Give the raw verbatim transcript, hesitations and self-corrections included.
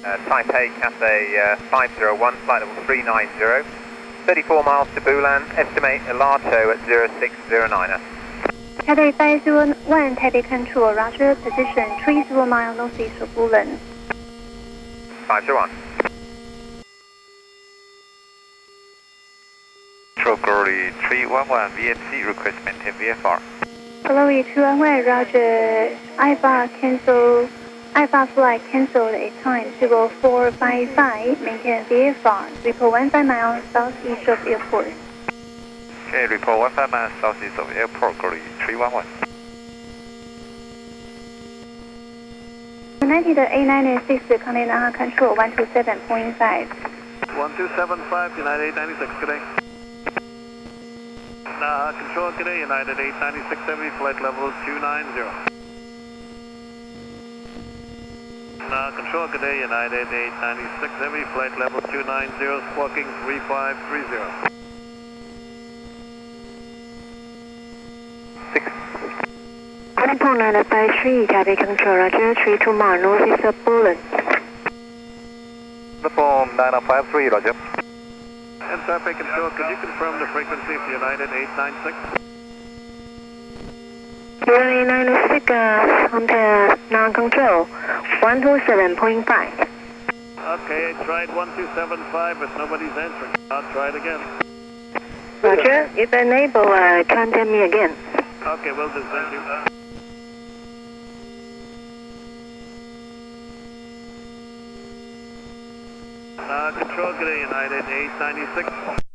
Uh, Taipei Cathay uh, five zero one, flight level three nine zero. thirty-four miles to Bulan, estimate Elato at zero six zero nine. Cathay five zero one, Taipei Control, roger, position three zero mile northeast of Bulan. five zero one. Glory three one one, V N C, request maintain V F R. Glory two one one, roger, I F R cancel, I F R flight cancelled at time zero four five five, maintain V F R, report one five miles southeast of airport. Okay, report one five miles southeast of airport, Glory three one one. United eight ninety-six, contact Naha Control one two seven point five. one two seven five, United eight ninety-six, good day. Naha Control, good day, United eight ninety-six heavy, flight level two nine zero. Naha Control, good day, United eight ninety-six heavy, flight level two nine zero, squawking three five three zero. Telephone nine five three, Taipei Control, roger, three two mile northeast of Bulan. Telephone nine five three, roger. And Taipei Control, could you confirm the frequency for United eight ninety-six? United eight ninety-six, uh, contact Naha Control one two seven point five. Okay, I tried one two seven five, but nobody's answering. I'll try it again. Roger, if enable, uh, contact me again. Okay, will do, thank you. Uh, control, good day, United eight ninety-six.